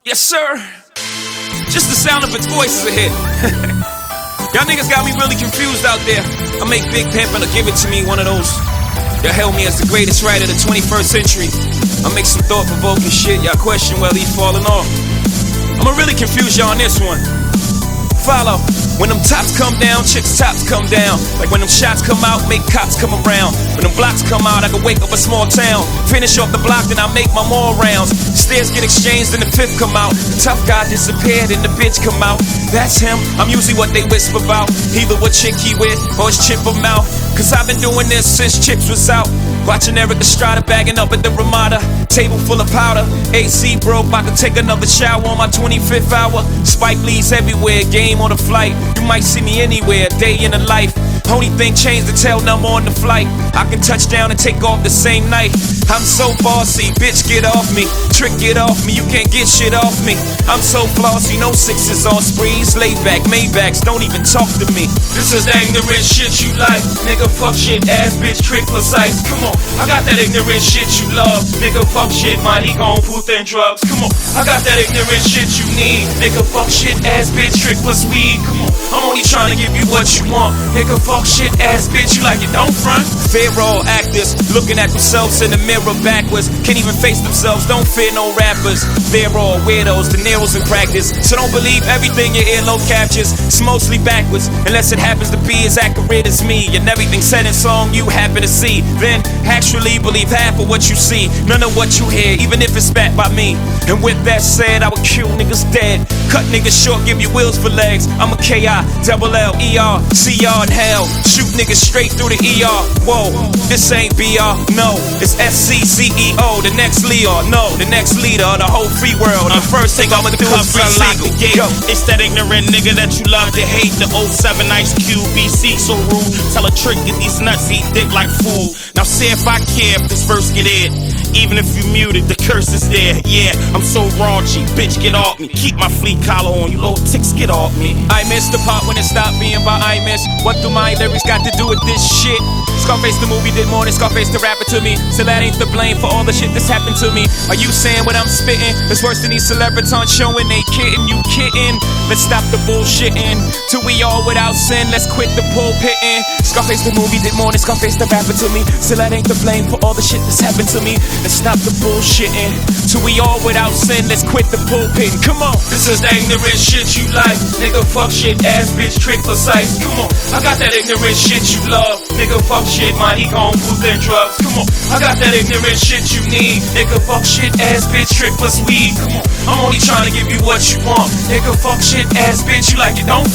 Yes, sir. Just the sound of its voice is a hit. Y'all niggas got me really confused out there. I make Big Pimpin' or Give It To Me one of those. Y'all hail me as the greatest writer of the 21st century. I make some thought-provoking shit. Y'all question whether he's falling off. I'ma really confuse y'all on this one. Follow. When them tops come down, chicks' tops come down. Like when them shots come out, make cops come around. When them blocks come out, I can wake up a small town. Finish off the block, then I make my more rounds. Stairs get exchanged, and the fifth come out. Tough guy disappeared, and the bitch come out. That's him, I'm usually what they whisper about. Either what chick he with, or his chip him out. Cause I've been doing this since Chips was out. Watching Eric Estrada bagging up at the Ramada. Table full of powder, AC broke, about to take another shower on my 25th hour. Spike Lee's everywhere, game on the flight. You might see me anywhere, day in the life. Only thing changed, the tail number on the flight. I can touch down and take off the same night. I'm so bossy, bitch get off me. Trick get off me, you can't get shit off me. I'm so flossy, no sixes on sprees. Laid back, Maybachs, don't even talk to me. This is the ignorant shit you like. Nigga fuck shit, ass bitch, trick precise. Come on, I got that ignorant shit you love. Nigga fuck shit, money gon' puth and drugs. Come on, I got that ignorant shit you need. Nigga fuck shit, ass bitch, trick plus weed. Come on, I'm only trying to give you what you want. Nigga fuck shit, ass bitch, you like it, don't front. Fear all actors, looking at themselves in the mirror backwards. Can't even face themselves, don't fear no rappers. They're all weirdos, De Niro's in practice. So don't believe everything your earlobe captures. It's mostly backwards, unless it happens to be as accurate as me. And everything said in song you happen to see. Then actually believe half of what you see, none of what you hear, even if it's spat by me. And with that said, I would kill niggas dead, cut niggas short, give you wheels for legs. I'm a K-I-double-L-E-R, C-R in hell, shoot niggas straight through the ER. Whoa, this ain't BR, no, it's SCCEO, the next Leo, no, the next leader of the whole free world. The first thing I'ma do is free legal. It's that ignorant nigga that you love to hate. The 07 Ice Cube BC so rude. Tell a trick, get these nuts, eat dick like food. Now see if I care if this verse get in. Even if you muted, the curse is there. Yeah, I'm so raunchy, bitch get off me. Keep my fleet collar on, you little ticks get off me. I missed the part when it stopped being by I miss. What do my lyrics got to do with this shit? Scarface the movie did more than Scarface the rapper to me. So that ain't the blame for all the shit that's happened to me. Are you saying what I'm spitting is worse than these celebrities showing they kidding? You kidding? Let's stop the bullshitting. Till we all without sin, let's quit the pulpitting. Scarface the movie did more than Scarface the rapper to me. So that ain't the blame for all the shit that's happened to me. Let's stop the bullshitting. Till we all without sin, let's quit the pulpitting. Come on. This is the ignorant shit you like. Nigga fuck shit, ass bitch, trick precise. Come on, I got that ignorant shit you love. Nigga fuck shit, money gon' puth and drugs. Come on, I got that ignorant shit you need. Nigga fuck shit, ass bitch, trick plus weed. Come on, I'm only trying to give you what you want. Nigga fuck shit, ass bitch, you like it, don't